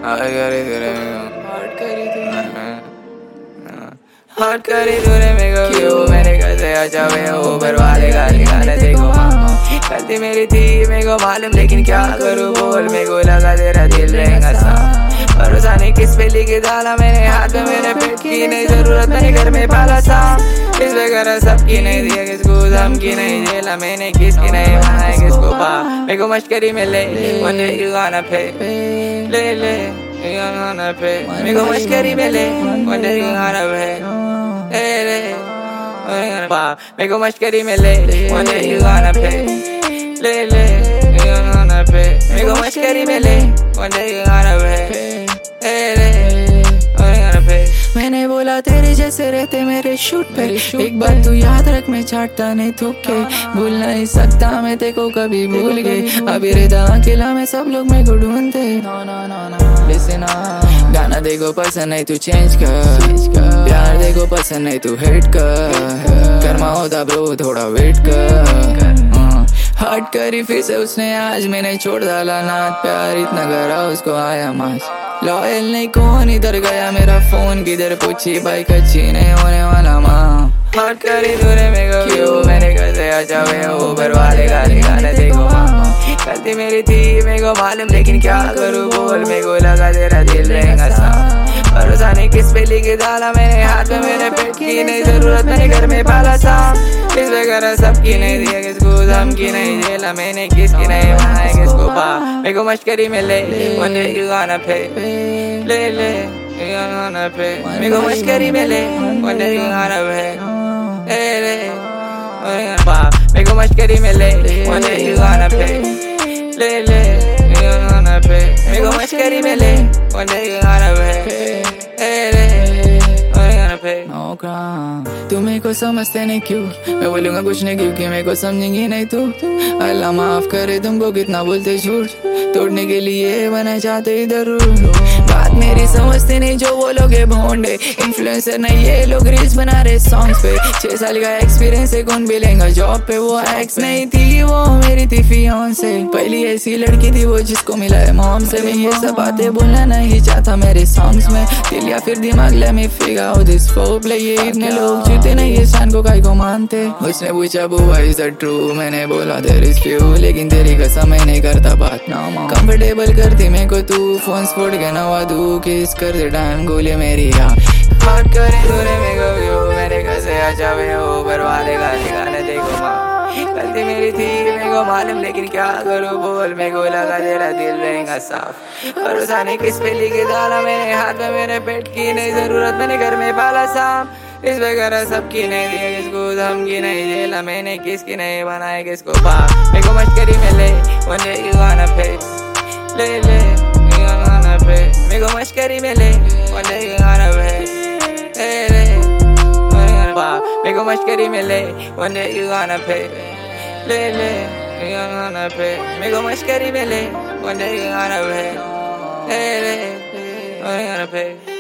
hot करी तूने मेरे को क्यों मैंने कैसे अच्छा वे ऊपर वाले गाली गाने देखो गलती मेरी थी मेरे को मालूम लेकिन क्या करूँ बोल मेरे को लगा तेरा दिल रहेगा साफ भरोसा नहीं किस पे लिखे डाला मैंने हाथ में मेरे पेट की नहीं जरूरत मैंने घर में पाला सा इस वगैरह सबकी नहीं दिया किसको धमकी नहीं झेला मैंने किसकी नहीं बनाया किसको पा मेरे को मश्करी में ले one day you gonna pay ले ले you gonna pay मेरे को मश्करी में ले one day you gonna pay ले ले पा मेरे को मश्करी में ले one day you gonna pay ले ले you gonna pay मेरे को मश्करी में ले one day you gonna pay ले ले मैंने बोला तेरे जैसे रहते मेरे शूट पे एक बात तू याद रख मैं चाटता नहीं थूक के भूल नहीं सकता मैं तेरे को कभी भूल गई अभी रहता अकेला मैं सब लोग मेरे को ढूंढते लिसन गाना देखो पसंद नहीं तू चेंज कर प्यार देखो पसंद नहीं तू हेट कर कर्मा होता ब्रो थोड़ा वेट कर हट करी फिर से उसने आज मैंने छोड़ डाला नाथ प्यार इतना करा उसको आया मास लॉयल नहीं कौन इधर गया मेरा फोन किधर पूछी बाइक अच्छी नहीं होने वाला माँ हट करी तूने मेरे को क्यों मैंने कैसे अच्छा वे ऊपर वाले गाली गाने देखो गलती मेरी थी मेरे को मालूम लेकिन क्या करूँ बोल मेरे को लगा तेरा दिल रहेगा साफ भरोसा नहीं किस पे लिखे डाला मैंने हाथ में मेरे पेट की नहीं जरूरत मैंने घर में पाला सा इस वगैरह सबकी नहीं दिया किसको धमकी नहीं झेला मैंने किसकी नहीं बनाया किसको पा मेरे को मश्करी में ले one day you gonna pay ले ले you gonna pay मेरे को मश्करी में ले one day you gonna pay ले ले पा मेरे को मश्करी में ले one day you gonna pay ले ले you gonna pay मेरे को मश्करी में ले one day you gonna pay ले ले तू मेरे को समझते नहीं क्यों मैं बोलूंगा कुछ नहीं क्योंकि मेरे को समझेंगी नहीं तू अल्लाह माफ करे तुमको कितना बोलते झूठ तोड़ने के लिए बना चाहते इधर बात मेरी समझते नहीं जो वो लोग भोंडे इन्फ्लुएंसर नहीं ये लोग रील्स बना रहे सॉन्ग्स पे 6 साल का एक्सपीरियंस है कौन भी लेगा जॉब पे वो एक्स नहीं थी वो मेरी थी फियांसे पहली ऐसी लड़की थी वो जिसको मिला है मॉम से मैं ये सब बातें बोलना नहीं चाहता मेरे सॉन्ग्स में दिल या फिर दिमाग ले मैं फिगर आउट दिस फोक ले ये इतने लोग जीते नहीं ये शान को काहे को मानते उसने पूछा बुआ इज दैट ट्रू मैंने बोला देयर इज फ्यू लेकिन तेरी कसम मैं नहीं करता बात ना कंफर्टेबल करती मेरे को तू फोन फोड़ के नवा दू किस कर दे टाइम गोली मेरी हट करे तूने मेरे को क्यों मेरे कैसे अच्छा वे ऊपर वाले गाली गाने देखो माँ गलती मेरी थी मेरे को मालूम लेकिन क्या करूँ बोल मेरे को लगा तेरा दिल रहेगा साफ भरोसा नहीं किस पे लिखे डाला मैंने हाथ में मेरे पेट की नहीं जरूरत मैंने घर में पाला सांप इस वगैरह सबकी नहीं दिया किसको धमकी नहीं झेला मैंने किसकी नहीं बनाया किसको पा मेरे को मश्करी में ले one day you gonna pay ले ले you gonna pay मेरे को मश्करी में ले one day you gonna pay ले ले पा मेरे को मश्करी में ले one day you gonna pay ले ले you gonna pay मेरे को मश्करी में ले one day you gonna pay ले ले you gonna pay